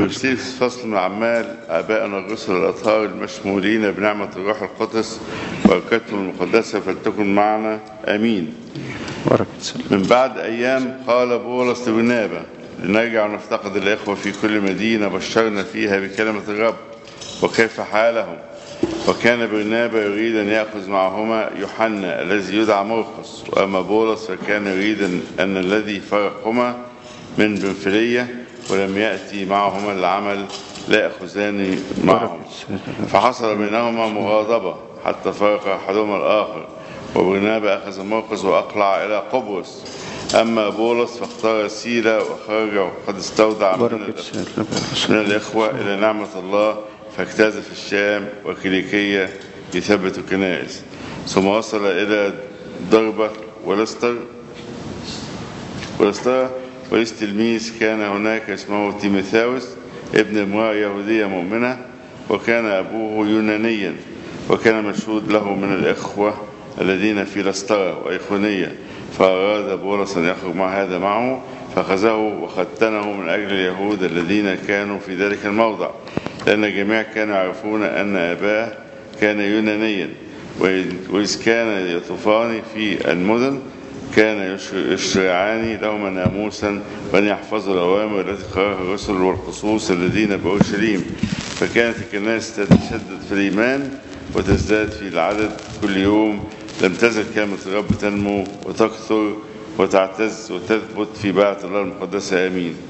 بنبتدي في فصل من أعمال آبائنا الرسل الأطهار المشمولين بنعمة الروح القدس وبركتهم المقدسة فلتكن معنا آمين. من بعد أيام قال بولس لبرنابا لنرجع ونفتقد الإخوة في كل مدينة بشرنا فيها بكلمة الرب وكيف حالهم. وكان برنابا يريد أن يأخذ معهما يوحنا الذي يدعى مرقس، وأما بولس فكان يريد أن الذي فرقهما من بنفلية ولم يأتي معهما العمل لا يأخذان معهم. فحصل بينهما مغاضبة حتى فرق أحدهما الآخر، وبرنابا أخذ مرقس وأقلع إلى قبرص. أما بولس فاختار سيلا وخرج وقد استودع من الإخوة إلى نعمة الله، فاجتاز في الشام وكيليكية يثبت الكنائس. ثم وصل إلى دربة ولستر وليس تلميذ كان هناك اسمه تيموثاوس ابن امرأة يهودية مؤمنة، وكان أبوه يونانيا، وكان مشهود له من الإخوة الذين في لسترة وإيقونية. فأراد بولس أن يخرج مع هذا معه، فأخذه وختنه من أجل اليهود الذين كانوا في ذلك الموضع، لأن الجميع كانوا يعرفون أن أباه كان يونانيا. وإذ كان يطوفان في المدن كان يشرعان لهما ناموسا وأن يحفظوا الأوامر التي قررها الرسل والخصوص الذين بأورشليم. فكانت الكنائس تتشدد في الإيمان وتزداد في العدد كل يوم. لم تزل كلمة الرب تنمو وتكثر وتعتز وتثبت في بعث الله المقدسة. آمين.